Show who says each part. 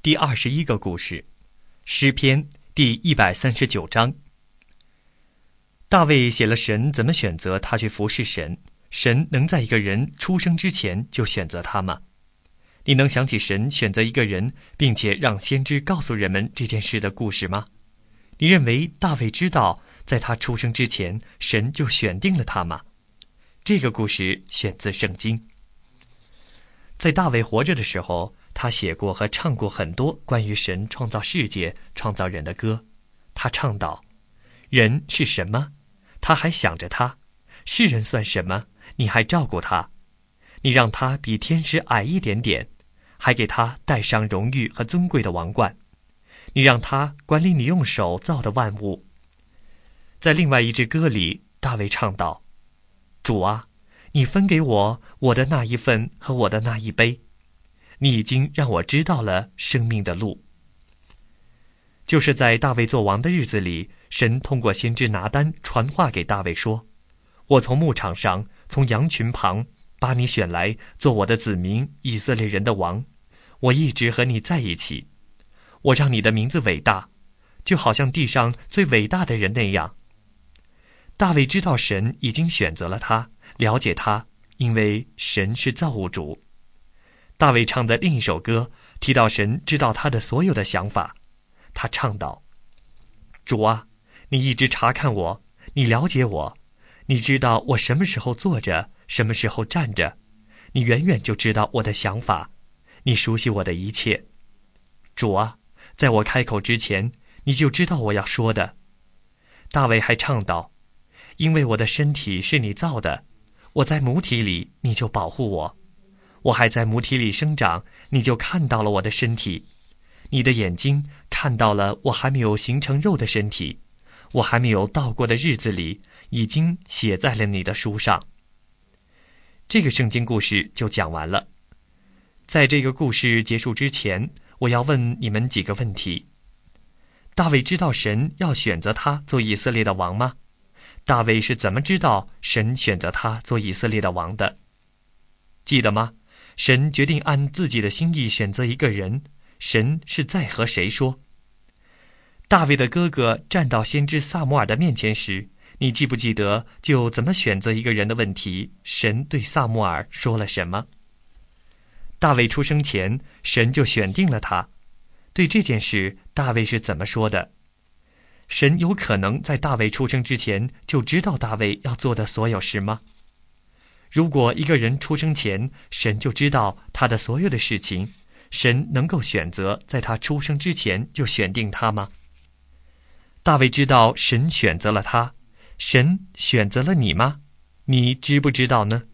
Speaker 1: 第21个故事，诗篇第139章。大卫写了神怎么选择他去服侍神，神能在一个人出生之前就选择他吗？你能想起神选择一个人，并且让先知告诉人们这件事的故事吗？你认为大卫知道在他出生之前，神就选定了他吗？这个故事选自圣经。在大卫活着的时候，他写过和唱过很多关于神创造世界、创造人的歌。他唱道：人是什么？他还想着他；世人算什么？你还照顾他。你让他比天使矮一点点，还给他戴上荣誉和尊贵的王冠。你让他管理你用手造的万物。在另外一支歌里，大卫唱道：主啊，你分给我的那一份和我的那一杯，你已经让我知道了生命的路。就是在大卫做王的日子里，神通过先知拿单传话给大卫说：我从牧场上，从羊群旁把你选来做我的子民，以色列人的王。我一直和你在一起，我让你的名字伟大，就好像地上最伟大的人那样。大卫知道神已经选择了他，了解他，因为神是造物主。大卫唱的另一首歌提到神知道他的所有的想法。他唱道：主啊，你一直查看我，你了解我，你知道我什么时候坐着，什么时候站着，你远远就知道我的想法，你熟悉我的一切。主啊，在我开口之前，你就知道我要说的。大卫还唱道：因为我的身体是你造的，我在母体里，你就保护我。我还在母体里生长，你就看到了我的身体。你的眼睛看到了我还没有形成肉的身体，我还没有到过的日子里，已经写在了你的书上。这个圣经故事就讲完了。在这个故事结束之前，我要问你们几个问题。大卫知道神要选择他做以色列的王吗？大卫是怎么知道神选择他做以色列的王的？记得吗？神决定按自己的心意选择一个人，神是在和谁说？大卫的哥哥站到先知撒母耳的面前时，你记不记得就怎么选择一个人的问题，神对撒母耳说了什么？大卫出生前，神就选定了他。对这件事，大卫是怎么说的？神有可能在大卫出生之前就知道大卫要做的所有事吗？如果一个人出生前，神就知道他的所有的事情，神能够选择在他出生之前就选定他吗？大卫知道神选择了他，神选择了你吗？你知不知道呢？